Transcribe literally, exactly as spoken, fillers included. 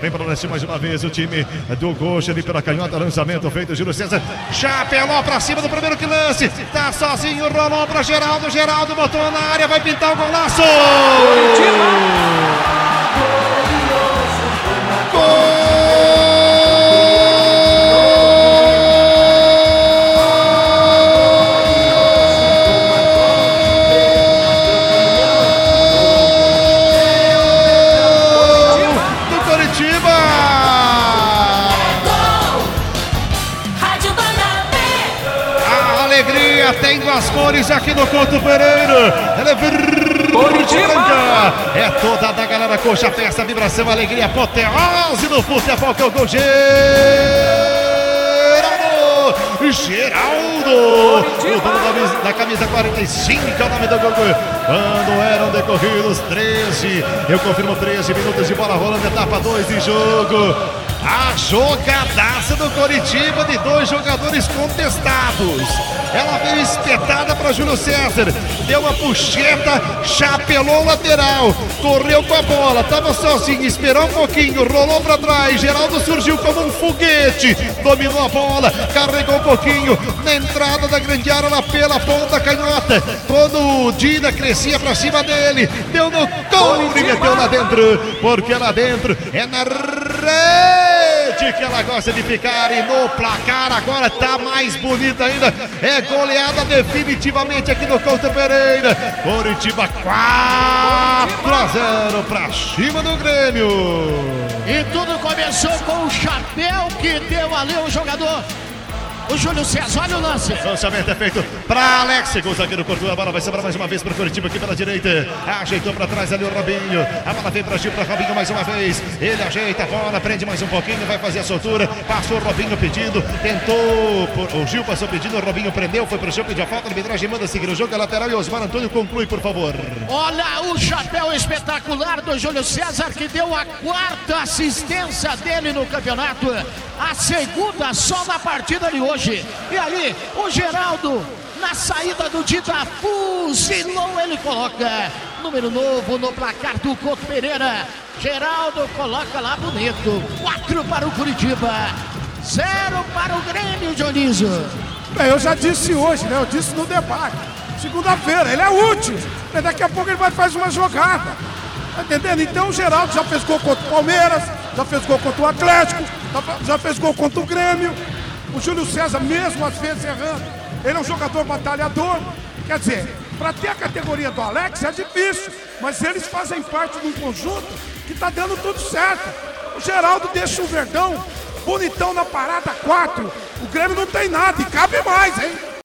Vem para o leste mais uma vez o time do Coxa ali pela canhota. Lançamento feito, Júlio César. Chapelou para cima do primeiro que lance. Tá sozinho, rolou para Geraldo. Geraldo botou na área, vai pintar o golaço. Gol! Tem duas cores aqui no Couto Pereira. Ela é verde, branca. É toda da galera Coxa. Festa, vibração, alegria, apoteose no futebol que é o gol. Geraldo. Geraldo. O dono da camisa quarenta e cinco é o nome do gol. Quando eram decorridos treze, eu confirmo treze minutos de bola rolando, etapa dois de jogo. A jogadaça do Coritiba de dois jogadores contestados. Ela veio espetada para Júlio César, deu uma puxeta, chapelou o lateral, correu com a bola, estava sozinho, esperou um pouquinho, rolou para trás. Geraldo surgiu como um foguete, dominou a bola, carregou um pouquinho na entrada da grande área, lá pela ponta canhota. Quando o Dina crescia para cima dele, deu no couro e meteu lá dentro, porque lá dentro é na rede que ela gosta de ficar. E no placar agora tá mais bonita ainda. É goleada definitivamente aqui no Couto Pereira. Coritiba quatro a zero pra cima do Grêmio. E tudo começou com o chapéu que deu ali o jogador, o Júlio César. Olha o lance. Lançamento é feito para Alex. O zagueiro cortou a bola. Vai sobrar mais uma vez para o Coritiba aqui pela direita. Ajeitou para trás ali o Robinho. A bola vem para Gil, para Robinho mais uma vez. Ele ajeita a bola, prende mais um pouquinho. Vai fazer a soltura. Passou o Robinho pedindo. Tentou. O Gil passou pedindo. O Robinho prendeu. Foi para o chão, pediu a falta. A arbitragem manda seguir o jogo. É lateral e Osmar Antônio conclui, por favor. Olha o chapéu espetacular do Júlio César, que deu a quarta assistência dele no campeonato. A segunda só na partida de hoje. E aí, o Geraldo, na saída do Dida, fuzilou, ele coloca número novo no placar do Couto Pereira. Geraldo coloca lá bonito. quatro para o Curitiba, zero para o Grêmio, Dionísio. Bem, eu já disse hoje, né? Eu disse no debate. Segunda-feira, ele é útil. Daqui a pouco ele vai fazer uma jogada. Tá entendendo? Então o Geraldo já fez gol contra o Palmeiras, já fez gol contra o Atlético, já fez gol contra o Grêmio. O Júlio César, mesmo às vezes errando, ele é um jogador batalhador. Quer dizer, para ter a categoria do Alex é difícil, mas eles fazem parte de um conjunto que está dando tudo certo. O Geraldo deixa o Verdão bonitão na parada quatro. O Grêmio não tem nada e cabe mais, hein?